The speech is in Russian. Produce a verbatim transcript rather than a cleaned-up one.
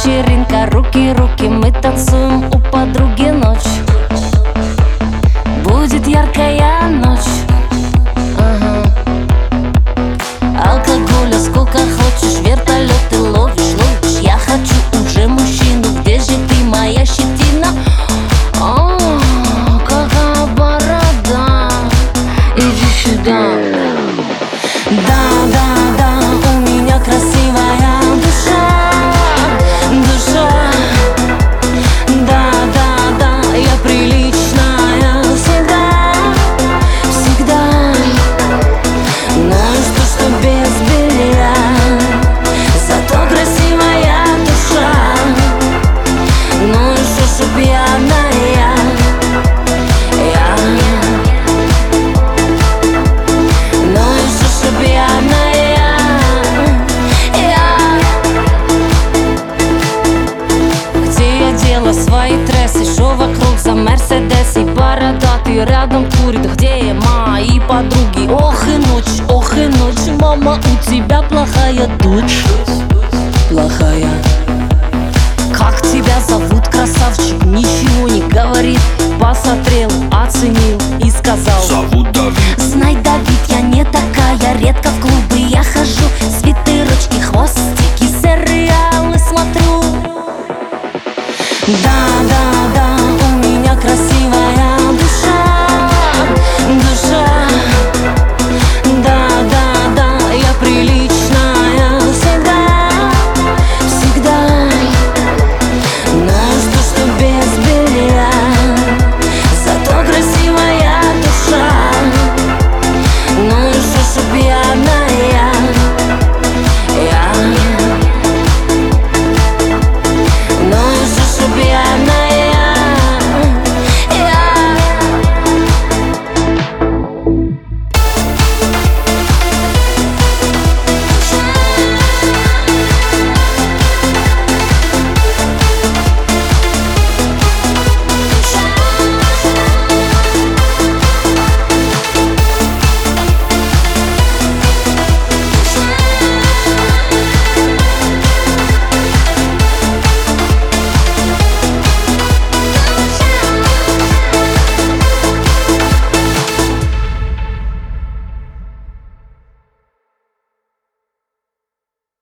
вечеринка, руки-руки, мы танцуем у подруги ночь. Будет яркая ночь, ага. Алкоголя сколько хочешь, вертолеты ловишь, ловишь. Я хочу уже мужчину, где же ты, моя щетина? О, какая борода, иди сюда. Да, да, да, у меня красивая душа, душа. Да, да, да, я приличная всегда, всегда. Ну и что, что без белья, зато красивая душа. Ну и что, что пьяная я. Ну и что, что пьяная я. Где я дела свои трессы? Шо вокруг за Мерседес и бородатый рядом курит? Где мои подруги? Ох и ночь, ох и ночь. Мама, у тебя плохая дочь, плохая. Как тебя зовут, красавчик? Ничего не говорит. Посмотрел, оценил и сказал: зовут Давид. Знай, Давид, я не такая, редко